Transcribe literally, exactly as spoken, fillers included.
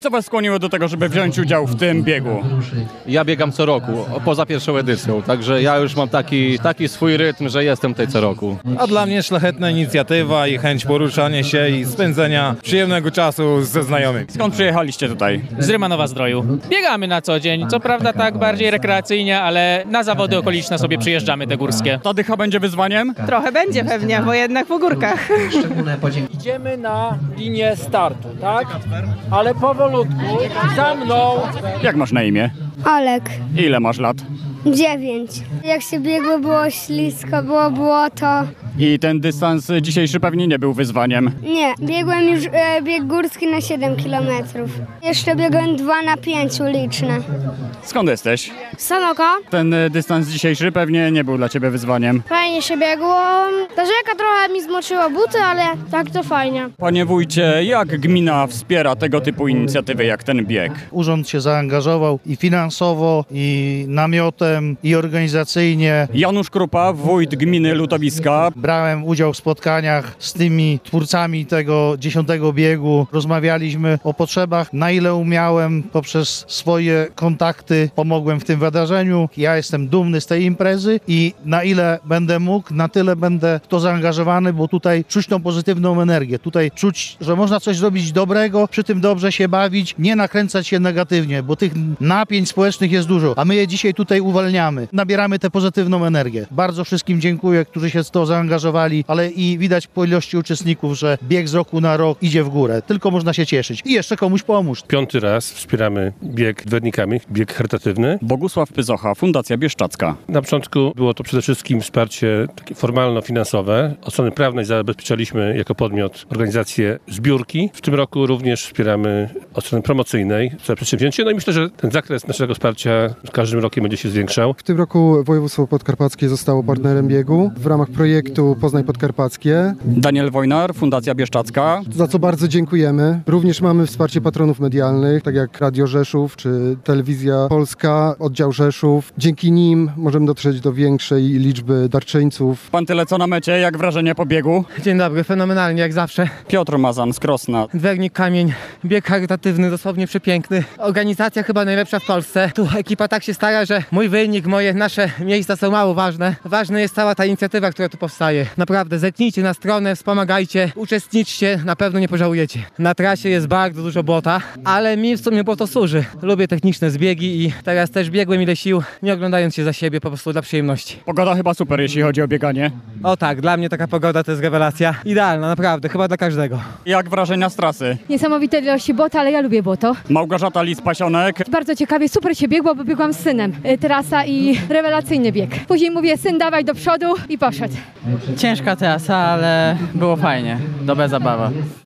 Co was skłoniło do tego, żeby wziąć udział w tym biegu? Ja biegam co roku, poza pierwszą edycją, także ja już mam taki, taki swój rytm, że jestem tutaj co roku. A dla mnie szlachetna inicjatywa i chęć poruszania się i spędzenia przyjemnego czasu ze znajomymi. Skąd przyjechaliście tutaj? Z Rymanowa Zdroju. Biegamy na co dzień, co prawda tak bardziej rekreacyjnie, ale na zawody okoliczne sobie przyjeżdżamy te górskie. Ta dycha będzie wyzwaniem? Trochę będzie pewnie, bo jednak po górkach. Idziemy na linię startu, tak? Ale powolutku, za mną. Jak masz na imię? Olek, Ile masz lat? dziewięć. Jak się biegło, było ślisko, było błoto. I ten dystans dzisiejszy pewnie nie był wyzwaniem. Nie, biegłem już e, bieg górski na siedem kilometrów. Jeszcze biegłem dwa na pięć uliczne. Skąd jesteś? Sanoka? Ten y, dystans dzisiejszy pewnie nie był dla ciebie wyzwaniem. Fajnie się biegło. Ta rzeka trochę mi zmoczyła buty, ale tak to fajnie. Panie wójcie, jak gmina wspiera tego typu inicjatywy jak ten bieg? Urząd się zaangażował i finansowo, i namiotem, i organizacyjnie. Janusz Krupa, wójt gminy Lutowiska. Brałem udział w spotkaniach z tymi twórcami tego dziesiątego biegu. Rozmawialiśmy o potrzebach, na ile umiałem poprzez swoje kontakty pomogłem w tym wydarzeniu. Ja jestem dumny z tej imprezy i na ile będę mógł, na tyle będę w to zaangażowany, bo tutaj czuć tą pozytywną energię. Tutaj czuć, że można coś zrobić dobrego, przy tym dobrze się bawić, nie nakręcać się negatywnie, bo tych napięć społecznych jest dużo, a my je dzisiaj tutaj uwalniamy. Nabieramy tę pozytywną energię. Bardzo wszystkim dziękuję, którzy się w to zaangażowali, ale i widać po ilości uczestników, że bieg z roku na rok idzie w górę. Tylko można się cieszyć. I jeszcze komuś pomóż. Piąty raz wspieramy bieg dwernikami, bieg charytatywny. Bogusław Pyzocha, Fundacja Bieszczacka. Na początku było to przede wszystkim wsparcie takie formalno-finansowe. Od strony prawnej zabezpieczaliśmy jako podmiot organizację zbiórki. W tym roku również wspieramy od strony promocyjnej całe przedsięwzięcie. No i myślę, że ten zakres naszego wsparcia z każdym rokiem będzie się zwiększał. W tym roku województwo podkarpackie zostało partnerem biegu w ramach projektu Poznań Podkarpackie. Daniel Wojnar, Fundacja Bieszczacka. Za co bardzo dziękujemy. Również mamy wsparcie patronów medialnych, tak jak Radio Rzeszów czy Telewizja Polska, oddział Rzeszów. Dzięki nim możemy dotrzeć do większej liczby darczyńców. Pan tyle co na mecie, jak wrażenie po biegu? Dzień dobry, fenomenalnie jak zawsze. Piotr Mazan z Krosna. Dwernik Kamień, bieg charytatywny, dosłownie przepiękny. Organizacja chyba najlepsza w Polsce. Tu ekipa tak się stara, że mój wynik, moje, nasze miejsca są mało ważne. Ważna jest cała ta inicjatywa, która tu powstaje. Naprawdę, zerknijcie na stronę, wspomagajcie, uczestniczcie, na pewno nie pożałujecie. Na trasie jest bardzo dużo błota, ale mi w sumie błoto służy. Lubię techniczne zbiegi i teraz też biegłem ile sił, nie oglądając się za siebie, po prostu dla przyjemności. Pogoda chyba super, jeśli chodzi o bieganie. O tak, dla mnie taka pogoda to jest rewelacja. Idealna, naprawdę, chyba dla każdego. Jak wrażenia z trasy? Niesamowite ilości błota, ale ja lubię błoto. Małgorzata Lis-Pasionek. Bardzo ciekawie, super się biegło, bo biegłam z synem. Y, Trasa i rewelacyjny bieg. Później mówię, syn dawaj do przodu i poszedł. Ciężka trasa, ale było fajnie. Dobra zabawa.